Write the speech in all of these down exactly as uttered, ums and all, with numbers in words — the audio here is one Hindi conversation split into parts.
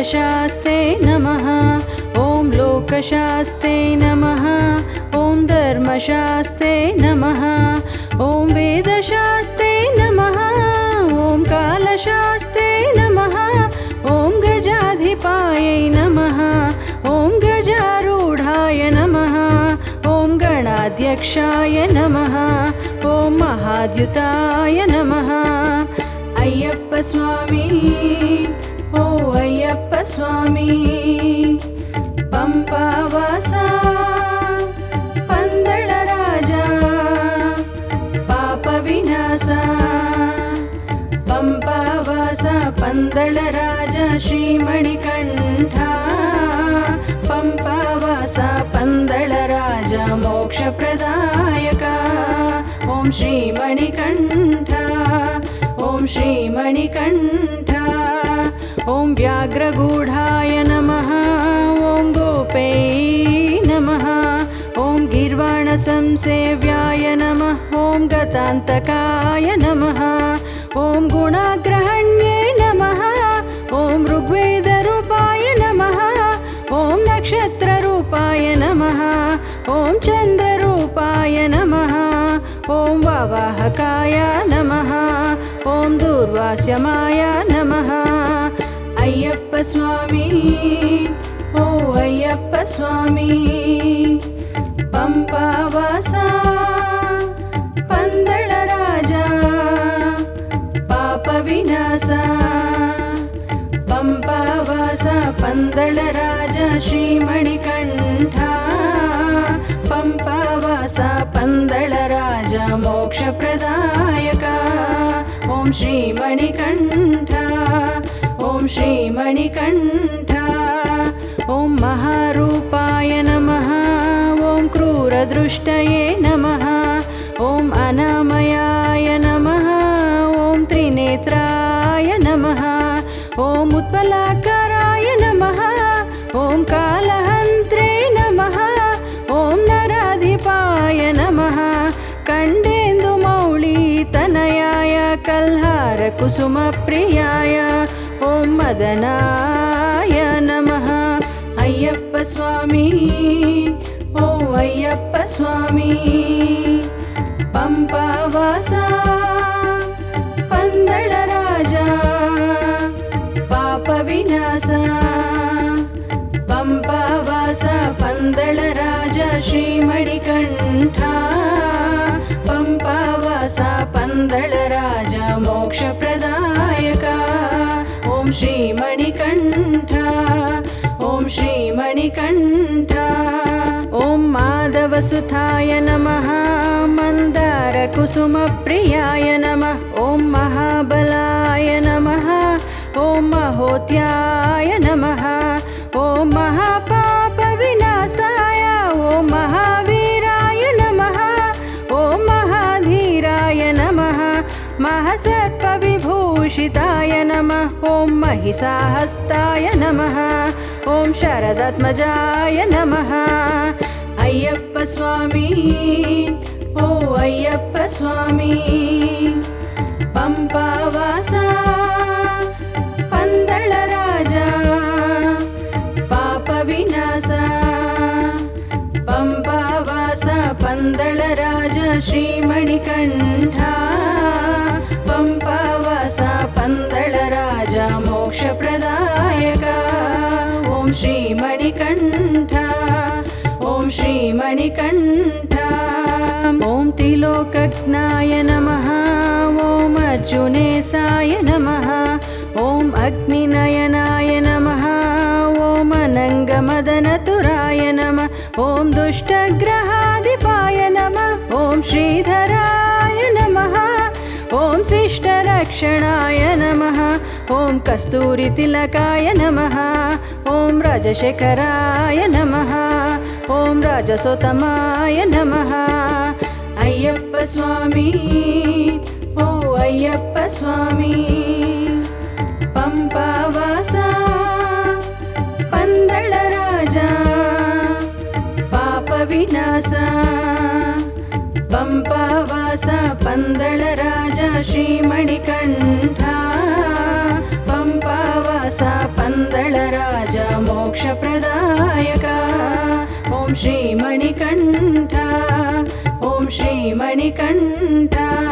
सर्वशास्त्रे नमः। ॐ लोकशास्त्रे नमः। ॐ धर्मशास्त्रे नमः। ॐ वेदशास्त्रे नमः। ॐ कालशास्त्रे नमः। ॐ गजाधिपायै नमः। ॐ गजारूढाय नमः। ॐ गणाध्यक्षाय नमः। ॐ महाद्युताय नमः। अय्यप्प स्वामी ओ अय्यप्प स्वामी पंपावासा पंदळ राजा पाप विनाशा पंपावासा पंदळ राजा श्रीमणिकंठा पंपावासा पंदळ राजा मोक्षप्रदायका ओम श्रीमणिकंठा ओम श्रीमणिकंठा ओम व्याघ्रगूढाय नमः। ओम गोपै नमः। ओम गीर्वाणसंसेव्याय नमः। ओम गतान्तकाय नमः। ओम गुणाग्रहण्ये नमः। ओम ऋग्वेदरूपाय नमः। ओम नक्षत्ररूपाय नमः। ओम चन्द्ररूपाय नमः। ओम वावाहकाय नमः। ओम दूर्वास्यमाय नमः। अय्यप्प स्वामी ओ अय्यप्प स्वामी पंपावासा पंदळ राजा पाप विनाशा पंपावासा पंदळ राजा श्रीमणिकंठा पंपावासा पंदळ राजा मोक्षप्रदायका ओम श्रीमणिकंठा ओम श्रीमणिकंठा ओम महारूपाय नमः। ओम क्रूरदृष्टये नमः। ओम अनामयाय नमः। ओम त्रिनेत्राय नमः। ओम उत्पलाकाराय नमः। ओम कालहन्त्रे नमः। ओम नराधिपाय नमः। कंडेन्दुमौळी तनयाय कल्हार कुसुमप्रियाय ओम मदनाय नमः। अय्यप्प स्वामी ओ अय्यप्प स्वामी पंपावासा पंदळ राजा पाप विनाशा पंपावासा पंदळ राजा श्रीमणिकंठा पंपावासा पंदळ राजा मोक्षप्रदायका ओम श्रीमणिकंठा ओम श्रीमणिकंठा ओम माधवसुताय नमः। मन्दारकुसुमप्रियाय नमः। ओम महाबलाय नमः। ओम महोत्याय नमः। ओम महापापविनाशाय ओम महावीराय नमः। ओम महाधीराय नमः। महासर्पविभूषिताय नमः। ओम महिषाहस्ताय नमः। ओम शरदात्मजाय नमः। अय्यप्प स्वामी ओ अय्यप्प स्वामी पंपावासा पंदळ राजा पाप विनाशा पंपावासा पंदळ राजा श्रीमणिकंठा पंपावासा पंदळ राजा मोक्षप्रदायका ओम श्रीमणिकंठा ओम श्रीमणिकंठा ओम त्रिलोकज्ञाय नमः। ओम अर्जुनेशाय नमः। ओम अग्निनयनाय नमः। ओम अनङ्गमदनतुराय नमः। ओम दुष्टग्रहाधिपाय नमः। ओम श्रीधराय नमः। ओम शिष्टरक्षणाय नमः। ओम कस्तूरितिलकाय नमः। ओम राजशेखराय नमः। ओम राजसोत्तमाय नमः। अय्यप्प स्वामी ओ अय्यप्प स्वामी पंपावासा पंदळ राजा पाप विनाशा पंपावासा पंदळ राजा श्रीमणिकंठा पंपावासा पंदळ पन्दलराज मोक्षप्रदायक ॐ श्रीमणिकण्ठ ॐ श्रीमणिकण्ठ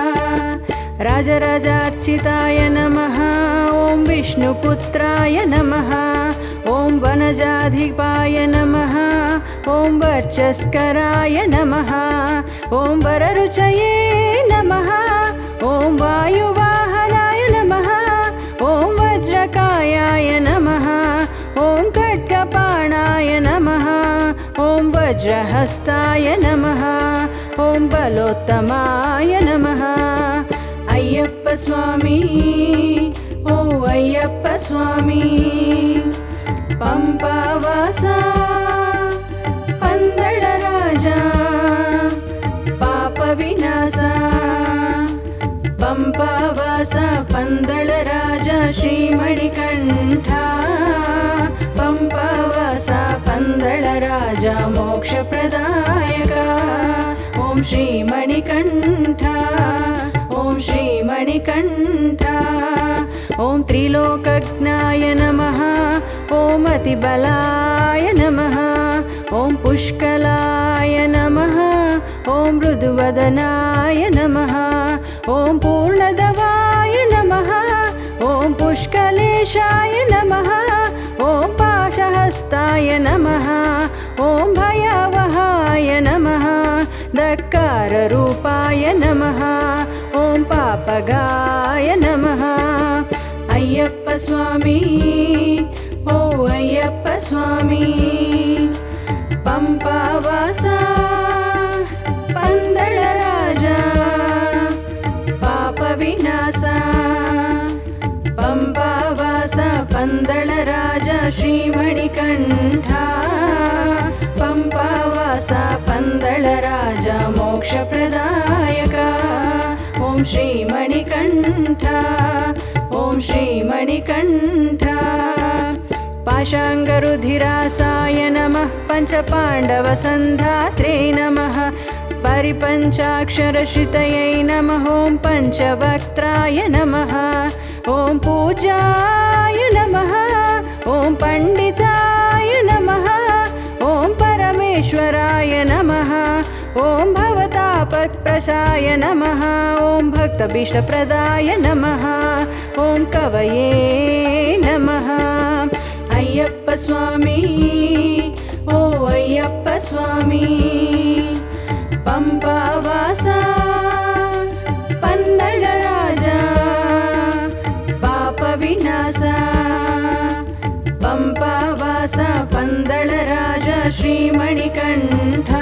राजराजार्चिताय नमः ॐ विष्णुपुत्राय नमः ॐ वनजाधिपाय नमः ॐ वर्चस्कराय नमः ॐ वररुचये नमः ॐ वायुवाहनाय नमः ॐ वज्रकायाय नमः ॐ खड्गपाणाय नमः ॐ वज्रहस्ताय नमः ॐ बलोत्तमाय नमः अय्यप्प स्वामी ओ अय्यप्प स्वामी पंपावासा पन्दलराजा पापविनाशा पंपावासा पन्दलराजा श्रीमणिकण्ठा पंपावासा पन्दलराजा मोक्षप्रदायक ॐ श्रीमणिकण्ठा ॐ श्रीमणिकण्ठा ॐ त्रिलोकज्ञाय नमः ॐ अतिबलाय नमः ॐ पुष्कलाय नमः ॐ मृदुवदनाय नमः ॐ पूर्णदवाय नमः ॐ पुष्कलेशाय नमः ॐ पाशहस्ताय नमः ॐ भयावहाय नमः धक्काररूपाय नमः ॐ पापगाय नमः अय्यप्प स्वामी ओ अय्यप्प स्वामी पंपावासा पन्दलराजा पापविनाशा पंपावासा पन्दलराजा श्रीमणिकण्ठा पंपावासा पन्दलराजा मोक्षप्रदायक ॐ श्रीमणिकण्ठा ॐ श्रीमणिकण्ठा पाशाङ्गरुधिरासाय नमः पञ्चपाण्डवसन्धात्रे नमः परिपञ्चाक्षरश्रितयै नमः ॐ पञ्चवक्त्राय नमः ॐ पूजाय नमः ॐ पण्डिताय नमः ॐ परमेश्वराय नमः ॐ भवतापप्रशाय नमः ॐ भक्तभीष्टप्रदाय नमः ॐ कवये नमः अय्यप्प स्वामी ओ अय्यप्प स्वामी पंपावासा पन्दलराजा पापविनाशा पंपावासा पन्दलराजा श्रीमणिकण्ठा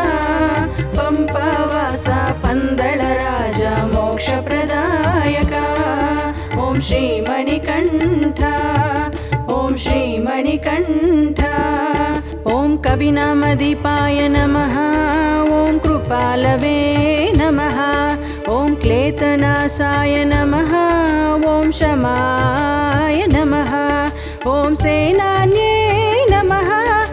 पंपावासा पन्दलराजा मोक्षप्रदायक ॐ श्रीमणिकण्ठा ॐ श्रीमणिकण्ठा ॐ कविनामदीपाय नमः ॐ कृपालवे नमः ॐ क्लेतनाशाय नमः ॐ शमाय नमः ॐ सेनान्ये नमः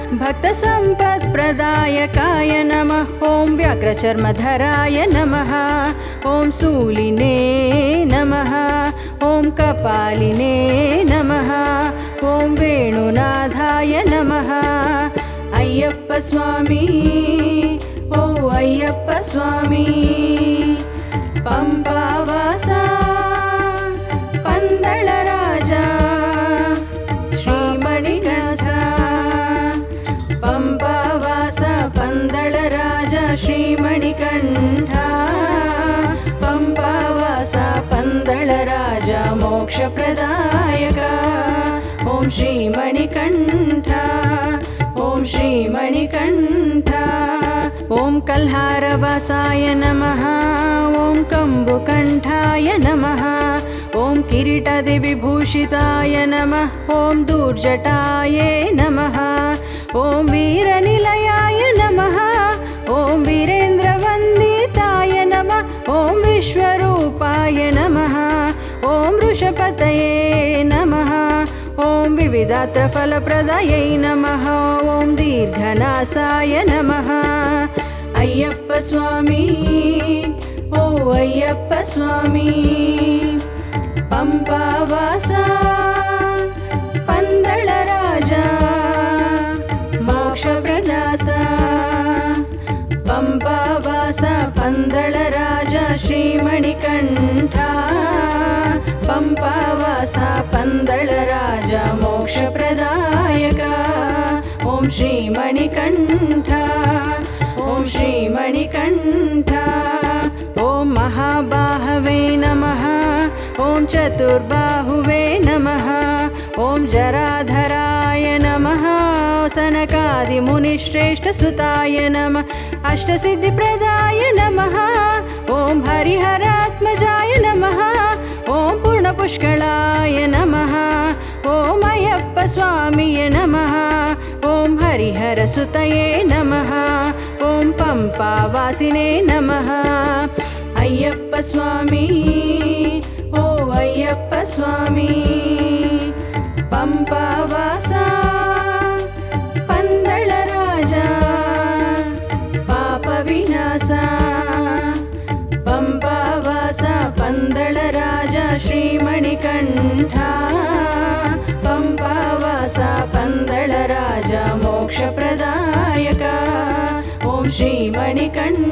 भक्तसम्पत्प्रदायकाय नमः ॐ व्याघ्रचर्मधराय नमः ॐ शूलिने नमः ॐ कपालिने नमः ॐ वेणुनाथाय नमः अय्यप्प स्वामी ओ अय्यप्प स्वामी पंपावासा पन्दलराजा श्रीमणिकण्ठा पंपावासा पन्दलराजा श्रीमणिकण्ठा पंपावासा पन्दलराजा मोक्षप्रदायक ॐ श्रीमणिकण्ठा ॐ श्रीमणिकण्ठा ॐ कल्हारवासाय नमः ॐ कम्बुकण्ठाय नमः ॐ किरीटादिविभूषिताय नमः ॐ दूर्जटाय नमः ॐ वीरनिलयाय नमः ॐ वीरेन्द्रवन्दिताय नमः ॐ विश्वरूपाय नमः ॐ वृषपतये नमः ॐ विविधात्रफलप्रदायै नमः ॐ दीर्घनाशाय नमः अय्यप्प स्वामी ओ अय्यप्प स्वामी पंपावासा पन्दलराजा राजा मोक्षप्रदासा पंपावासा पंदलराजा श्रीमणिकण्ठा पंपावासा पंदलराजा मोक्षप्रदायका ॐ श्रीमणिकण्ठा ॐ श्रीमणिकण्ठा ॐ महाबाहवे नमः ॐ चतुर्बाहुवे नमः ॐ जराधराय नमः सनकादिमुनिश्रेष्ठसुताय नमः अष्टसिद्धिप्रदाय नमः ॐ हरिहरात्मजाय नमः ॐ पूर्णपुष्कलाय नमः ॐ अय्यप्पस्वामिये नमः ॐ हरिहरसुतये नमः ॐ पम्पावासिने नमः अय्यप्पस्वामी ओ अय्यप्पस्वामी पंपावासा पंदलराजा पापविनाशा पंपावासा पंदलराजा श्रीमणिकण्ठा पंपावासा पंदलराजा मोक्षप्रदायका ॐ श्रीमणिकण्ठा